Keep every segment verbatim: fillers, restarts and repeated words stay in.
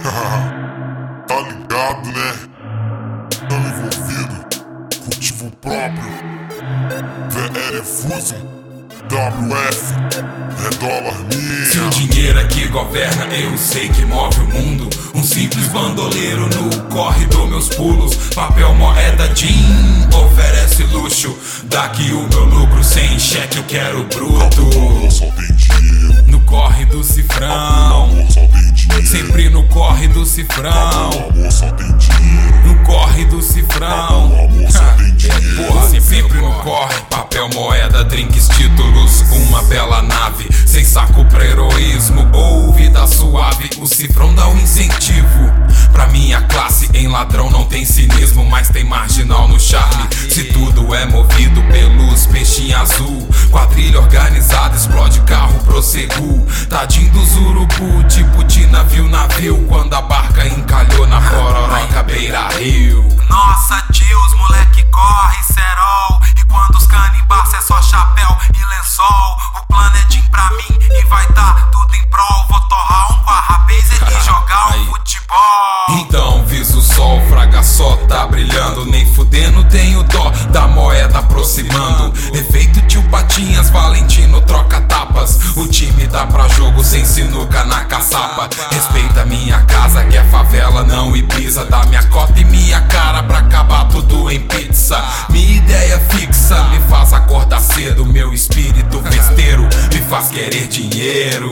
Tá ligado, né? Tão envolvido, cultivo próprio. V R Fuso, W F, é dólar minha. Se o dinheiro é que governa, eu sei que move o mundo. Um simples bandoleiro no corre dos meus pulos. Papel, moeda, din, oferece luxo. Daqui o meu lucro, sem cheque eu quero bruto. Amor, só tem dinheiro. No corre do cifrão, Amor, só tem dinheiro. sempre no corre do cifrão. Amor, só tem dinheiro. No corre do cifrão, Amor, só tem dinheiro. porra, sempre no corre. Papel, moeda, drinks, títulos, uma bela nave. Sem saco pra heroísmo ou vida suave. O cifrão dá um incentivo pra minha classe. Em ladrão não tem cinismo, mas tem marginal no charme. Se tudo é movido pelos peixinhos azul, quadrilha organizada, explode carro, prossegu. Tadinho dos urubu, tipo de navio, navio. Quando a barca encalhou na pororoca beira-rio. Nossa tio, os moleque corre cerol. E quando os canibais é só chapéu e lençol. O plano é din pra mim e vai dar tudo em prol. Vou torrar um barrabezer e jogar um futebol. Então visa o sol, fraga só tá brilhando. Nem fudendo tenho dó da moeda aproximando. Efeito tio Patinhas, Valentino troca tapas. O time dá pra jogo sem sinuca na caçapa. Respeita minha casa que é favela, não Ibiza. Dá minha cota e minha cara pra acabar tudo em pizza. Minha ideia fixa me faz acordar cedo. Meu espírito festeiro me faz querer dinheiro.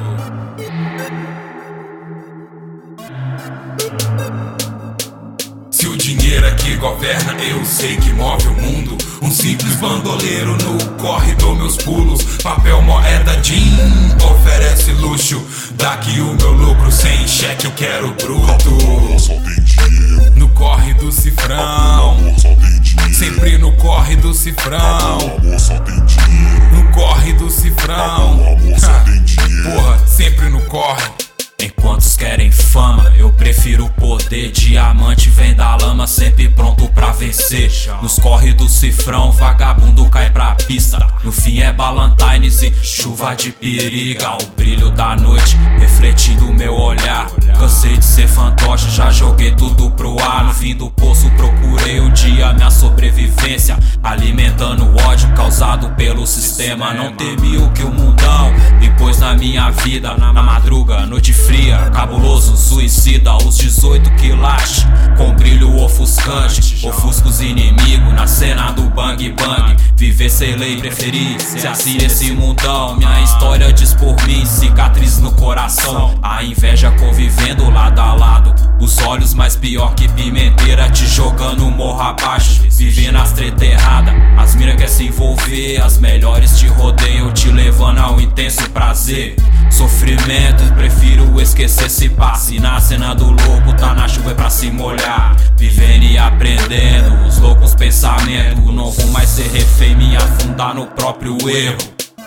Se o dinheiro é que governa, eu sei que move o mundo. Um simples bandoleiro no corre dos meus pulos. Papel, moeda, din, oferece luxo. Daqui o meu lucro, sem cheque eu quero bruto. Amor, só tem dinheiro. No corre do cifrão, Amor, só tem dinheiro. sempre no corre do cifrão. Amor, só tem dinheiro. No corre do cifrão, Amor, só tem dinheiro. porra, sempre no corre. Enquanto querem fama, eu prefiro o poder. Diamante vem da lama, sempre pronto pra vencer. Nos corre do cifrão, vagabundo cai pra pista. No fim é Ballantines e chuva de periga. O brilho da noite refletindo meu olhar. Cansei de ser fantoche, já joguei tudo pro ar. No fim do poço procurei o dia, minha sobrevivência. Alimentando o ódio causado pelo sistema. Não temi o que o mundão impôs na minha vida. Na madruga, noite fria, cabuloso, suicida. Os dezoito quilates, com brilho ofuscante. Ofusca os inimigos na cena do bang bang. Viver sem lei, preferir ser assim nesse mundão. Minha história diz por mim, cicatriz no coração. A inveja convivendo lado a lado. Os olhos mais pior que pimenteira, te jogando morro abaixo. Viver nas treta errada, as mina quer se envolver. As melhores te rodeiam, te levando ao intenso prazer. Sofrimento, prefiro esquecer se passe. Na cena do louco, tá na chuva é pra se molhar. Vivendo e aprendendo, os loucos pensamentos. Não vou mais ser refém, me afundar no próprio erro.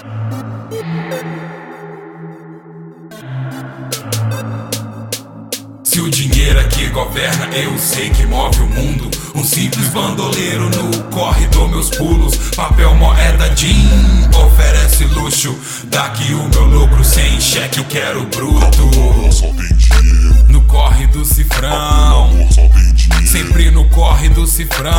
Se o dinheiro é que governa, eu sei que move o mundo. Um simples bandoleiro no corre dos meus pulos. Papel, moeda, din, oferece luxo. Daqui o meu lucro, sem cheque eu quero bruto. Amor, só tem dinheiro. No corre do cifrão, Amor, só tem dinheiro. sempre no corre do cifrão.